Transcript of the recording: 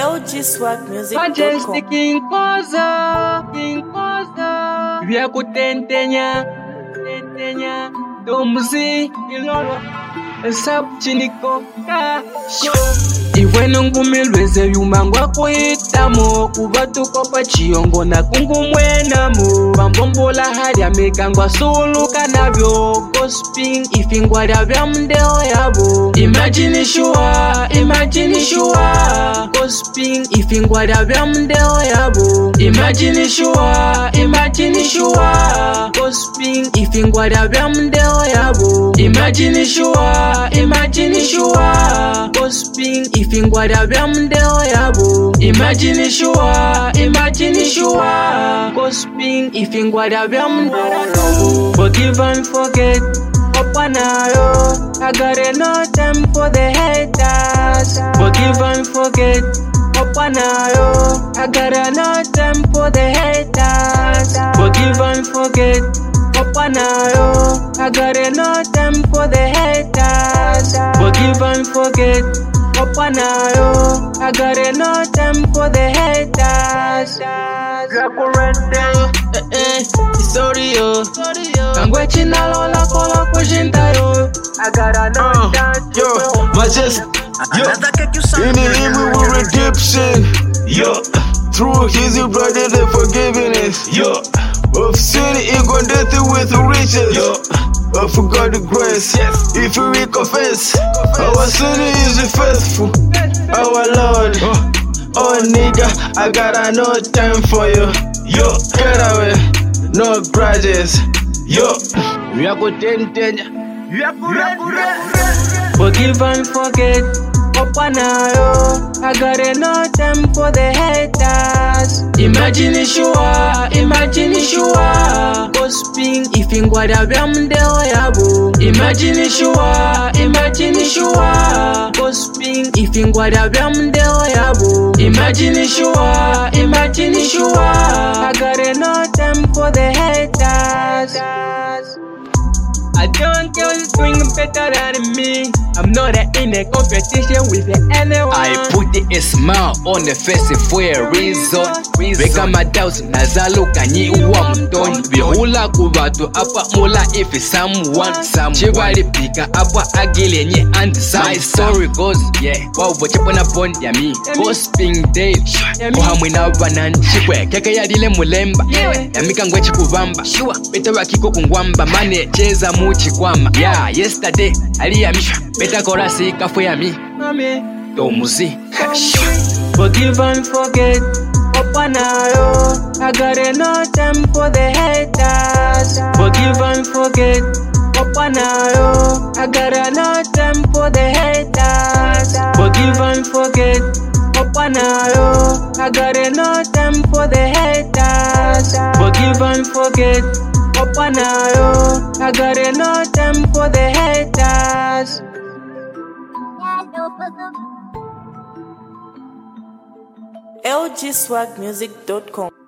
LGSwagmusic.com. Majestic King Koza vya kutentenya domuzi ilolo esabu chiniko kasho iwe nungumilweze yumangwa kuhitamo kuba tukopa chiyongo na kungumwenamo bambombola halya mikangwa suluka nabyo gosping ifingwa lya bya mndeo yabo imagine sure gosping ifingwa lya bya mndeo yabo imagine sure gosping ifingwa lya bya mndeo yabo imagine sure gosping ifingwa lya bya mndeo yabo imagine sure gosping ifingwa lya bya mndeo yabo forgive and forget opanayo I got no time for the haters forgive and forget opanayo I got no time for the haters forgive and forget opanayo I got no time for the haters forgive and forget opanayo I got no time for the haters sorry yo kangwe chinalola kola kujintayo I got no time yo Majestic in the evil with redemption yo through his blood and the forgiveness yo of sin it gon' death with riches yo I forgot the grace if we confess our sin is faithful our Lord oh nigga I got no time for you yo get away no grudges yo we are good forgive and forget opanayo I got no time for the haters imagine sure gosping ifingwa lya bya mndeo yabo imagine sure gosping ifingwa lya bya mndeo yabo imagine sure I got no time for the haters I don't care who's doing better than me. I'm not in a competition with anyone. I put a smile on the face for a reason. Weka madoubt nazaluka nyi uwa mtoni. Bihula kubatu apa mula if someone chibali pika apa agile nyi and my story goes wow bochepona bond ya mi gosping day kuhamwina banan chikwe keke ya dile mulemba ya mikangwe chikuvamba beta wakiko kungwamba mane cheza muchi kwama yesterday aliyamisha beta korasi kafu ya mi domuzi forgive and forget opanayo I got no time for the haters forgive and forget opanayo I got no time for the haters forgive and forget opanayo I got no time for the haters forgive and forget opanayo I got no time for the haters LGSwagmusic.com.